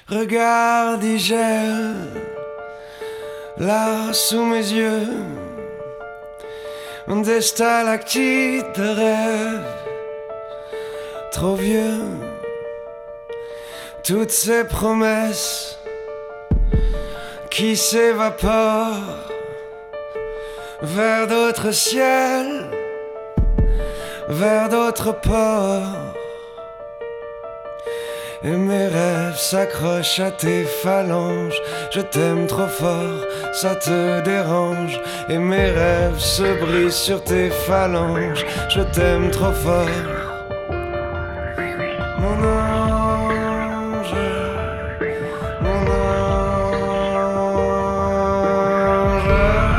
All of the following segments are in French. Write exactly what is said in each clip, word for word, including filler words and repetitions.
Regarde, il gèle là sous mes yeux des stalactites de rêve, trop vieux. Toutes ces promesses qui s'évaporent vers d'autres ciels, vers d'autres ports. Et mes rêves s'accrochent à tes phalanges. Je t'aime trop fort, ça te dérange. Et mes rêves se brisent sur tes phalanges. Je t'aime trop fort, mon ange, mon ange.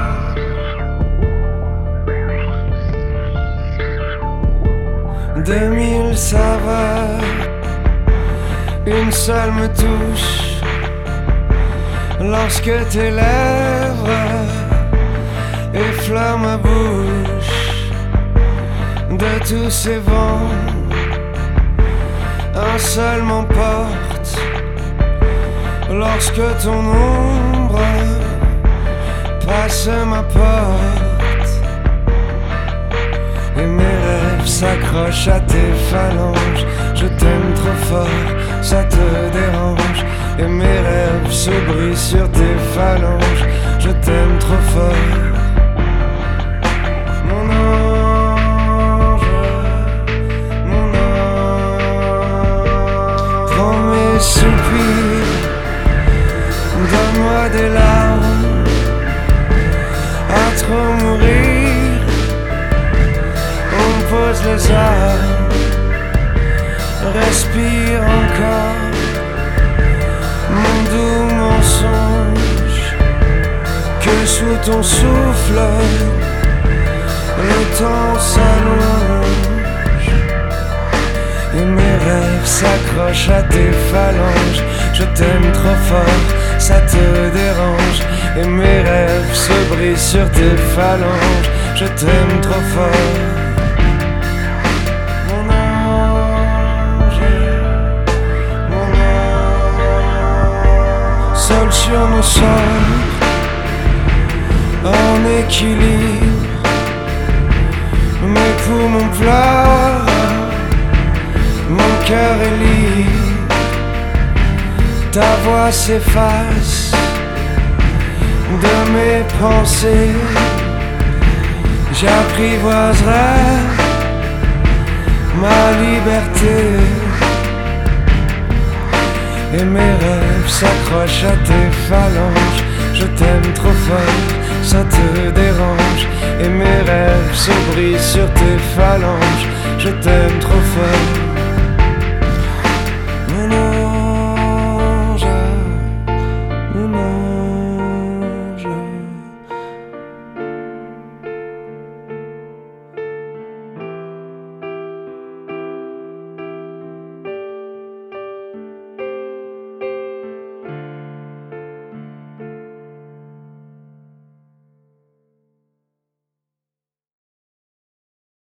Deux mille saveurs, une seule me touche lorsque tes lèvres effleurent ma bouche. De tous ces vents, un seul m'emporte lorsque ton ombre passe ma porte. Et mes rêves s'accrochent à tes phalanges. Je t'aime trop fort, ça te dérange. Et mes rêves se brisent sur tes phalanges. Je t'aime trop fort, mon ange, mon ange. Prends mes soupirs, donne-moi des larmes. À trop mourir, on me pose les armes. Respire encore, mon doux mensonge, que sous ton souffle, le temps s'allonge. Et mes rêves s'accrochent à tes phalanges. Je t'aime trop fort, ça te dérange. Et mes rêves se brisent sur tes phalanges. Je t'aime trop fort, seul sur nos sols, en équilibre. Mes poumons pleurent, mon cœur est libre. Ta voix s'efface de mes pensées. J'apprivoiserai ma liberté. Et mes rêves s'accrochent à tes phalanges. Je t'aime trop fort, ça te dérange. Et mes rêves se brisent sur tes phalanges. Je t'aime trop fort.